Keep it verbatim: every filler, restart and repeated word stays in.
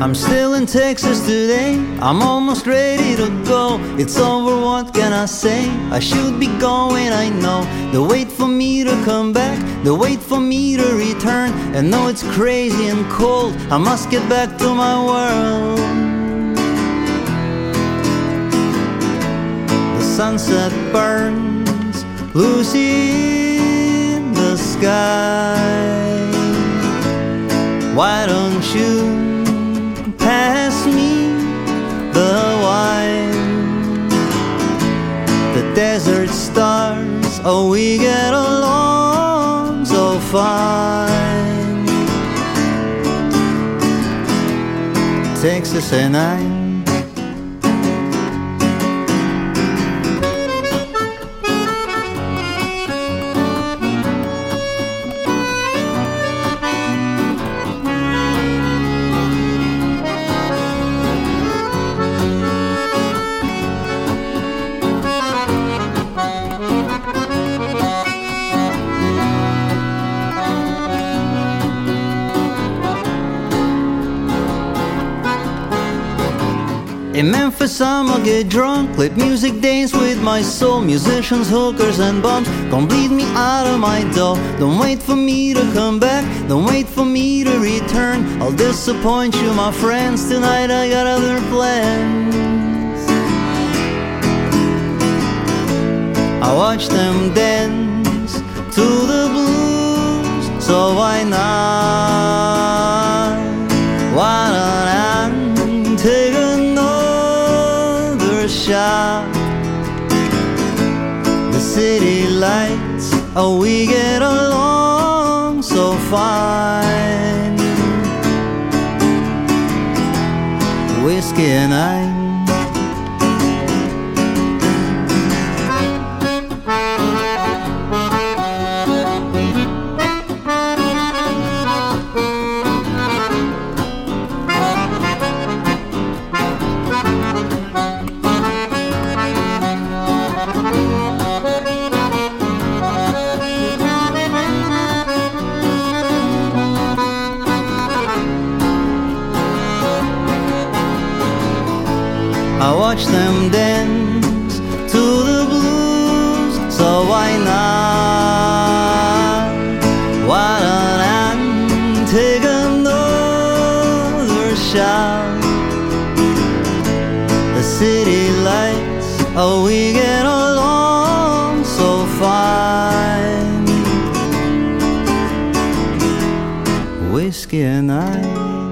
I'm still in Texas today, I'm almost ready to go. It's over, what can I say? I should be going, I know. They wait for me to come back, they wait for me to return. And though it's crazy and cold, I must get back to my world. The sunset burns loose in the sky. Why don't you pass me the wine? The desert stars, oh, we get along so fine. Texas and I, in Memphis I'ma get drunk, let music dance with my soul. Musicians, hookers and bums, don't bleed me out of my dough. Don't wait for me to come back, don't wait for me to return. I'll disappoint you, my friends, tonight I got other plans. I watch them dance to the blues, so why not? Why not I take another shot? The city lights, oh, we get along so fine. Whiskey and I, I watch them dance to the blues, so why not? Why don't I take another shot? The city lights, oh, we get along so fine. Whiskey and I,